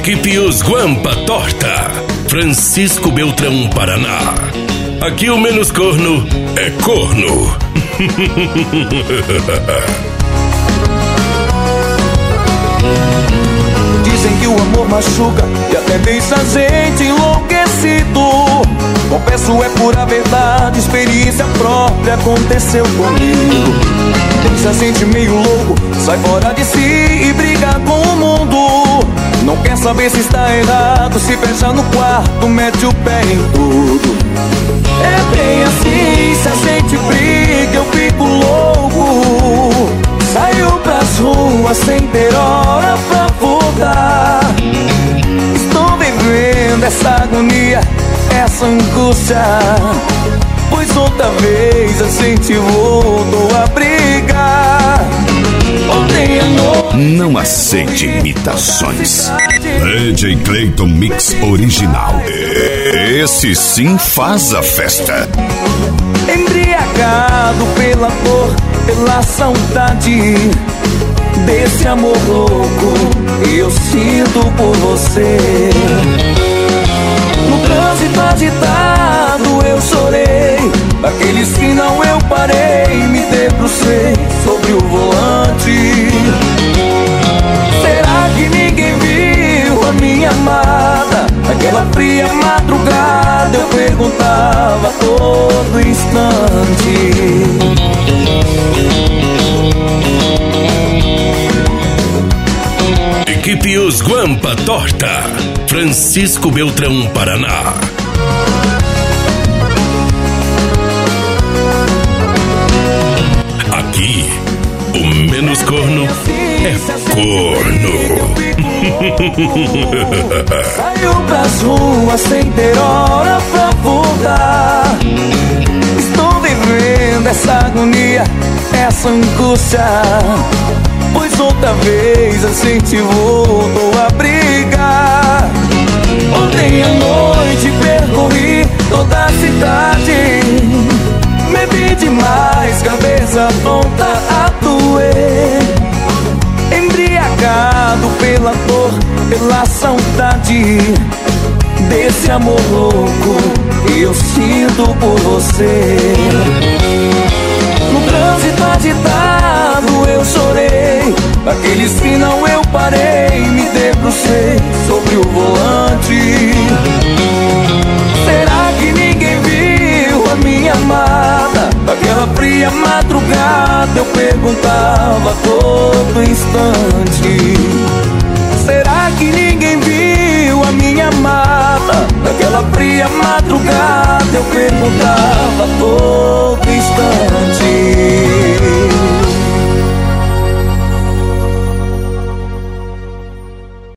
Equipe Os Guampa Torta, Francisco Beltrão, Paraná. Aqui o menos corno é corno. Dizem que o amor machuca e até deixa a gente enlouquecido. Confesso, é pura verdade, experiência própria aconteceu comigo. Deixa a gente meio louco, sai fora de si e briga com o mundo. Não quer saber se está errado, se fecha no quarto, mete o pé em tudo. É bem assim, se a gente briga eu fico louco. Saio pras ruas sem ter hora pra voltar. Estou vivendo essa agonia, essa angústia, pois outra vez a gente voltou a brigar. Ontem à noite não aceite imitações. DJ Clayton Mix Original. Esse sim faz a festa. Embriagado pela dor, pela saudade desse amor louco que eu sinto por você. No trânsito agitado eu chorei, naquele sinal eu parei, me debrucei sobre o volante. Será que ninguém viu a minha amada? Naquela fria madrugada eu perguntava a todo instante. Equipe Os Guampa Torta, Francisco Beltrão, Paraná. Aqui, o menos corno é corno. Saio pras ruas sem ter hora pra voltar. Estou vivendo essa agonia, essa angústia, pois outra vez a gente voltou a brigar. Ontem à noite percorri toda a cidade, bebi demais, cabeça tonta a doer. Embriagado pela dor, pela saudade desse amor louco que eu sinto por você. No trânsito agitado eu chorei, naquele sinal eu parei, me debrucei sobre o volante. Será que ninguém viu a minha amada? Naquela fria madrugada eu perguntava a todo instante. Será que ninguém viu a minha amada? Naquela fria madrugada eu perguntava a todo instante.